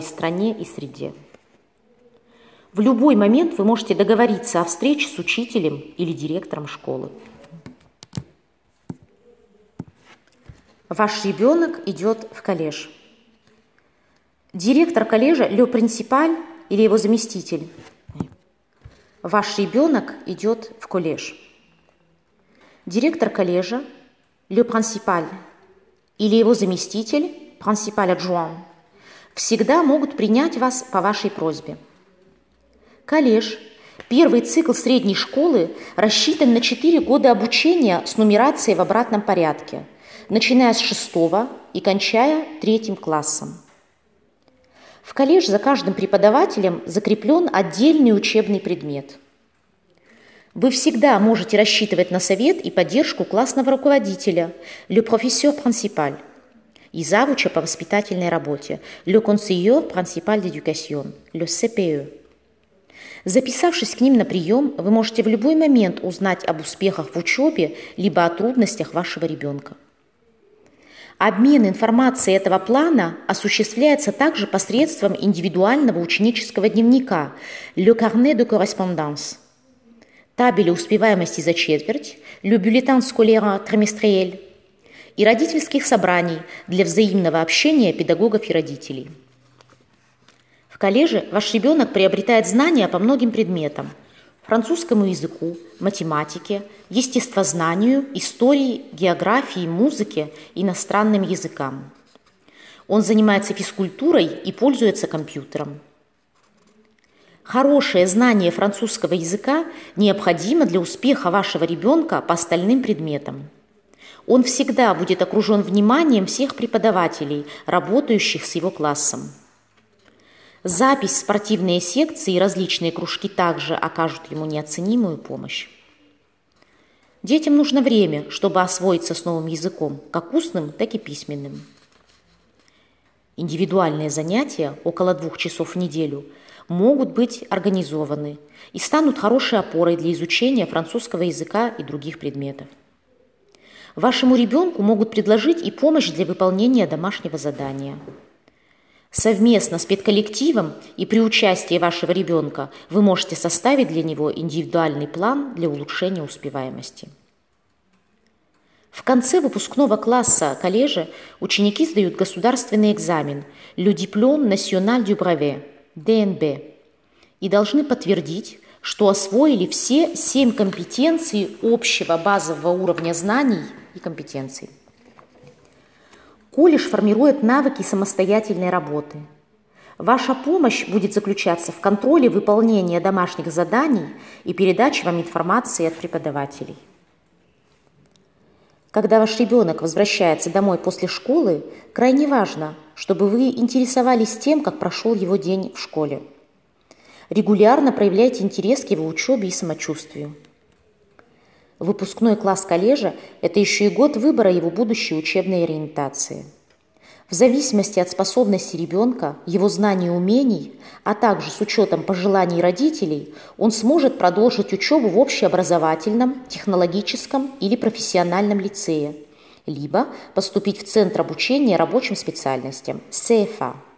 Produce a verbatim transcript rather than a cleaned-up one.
стране и среде. В любой момент вы можете договориться о встрече с учителем или директором школы. Ваш ребенок идет в коллеж. Директор коллежа, le principal или его заместитель. Ваш ребенок идет в коллеж. Директор коллежа, le principal или его заместитель, principal adjoint, всегда могут принять вас по вашей просьбе. Коллеж, первый цикл средней школы, рассчитан на четыре года обучения с нумерацией в обратном порядке, начиная с шестого и кончая третьим классом. В коллеж за каждым преподавателем закреплен отдельный учебный предмет. Вы всегда можете рассчитывать на совет и поддержку классного руководителя, le professeur principal, и завуча по воспитательной работе, le conseiller principal d'éducation, le си пи и. Записавшись к ним на прием, вы можете в любой момент узнать об успехах в учебе либо о трудностях вашего ребенка. Обмен информацией этого плана осуществляется также посредством индивидуального ученического дневника le carnet de correspondance, табеля успеваемости за четверть, le bulletin scolaire trimestriel и родительских собраний для взаимного общения педагогов и родителей. В коллеже ваш ребенок приобретает знания по многим предметам: французскому языку, математике, естествознанию, истории, географии, музыке, иностранным языкам. Он занимается физкультурой и пользуется компьютером. Хорошее знание французского языка необходимо для успеха вашего ребенка по остальным предметам. Он всегда будет окружен вниманием всех преподавателей, работающих с его классом. Запись в спортивные секции и различные кружки также окажут ему неоценимую помощь. Детям нужно время, чтобы освоиться с новым языком, как устным, так и письменным. Индивидуальные занятия, около двух часов в неделю, могут быть организованы и станут хорошей опорой для изучения французского языка и других предметов. Вашему ребенку могут предложить и помощь для выполнения домашнего задания. Совместно с педколлективом и при участии вашего ребенка вы можете составить для него индивидуальный план для улучшения успеваемости. В конце выпускного класса коллежа ученики сдают государственный экзамен le diplôme national du brevet, дэ эн бэ, и должны подтвердить, что освоили все семь компетенций общего базового уровня знаний и компетенций. Колледж формирует навыки самостоятельной работы. Ваша помощь будет заключаться в контроле выполнения домашних заданий и передаче вам информации от преподавателей. Когда ваш ребенок возвращается домой после школы, крайне важно, чтобы вы интересовались тем, как прошел его день в школе. Регулярно проявляйте интерес к его учебе и самочувствию. Выпускной класс коллежа – это еще и год выбора его будущей учебной ориентации. В зависимости от способностей ребенка, его знаний и умений, а также с учетом пожеланий родителей, он сможет продолжить учебу в общеобразовательном, технологическом или профессиональном лицее, либо поступить в Центр обучения рабочим специальностям – си эф а.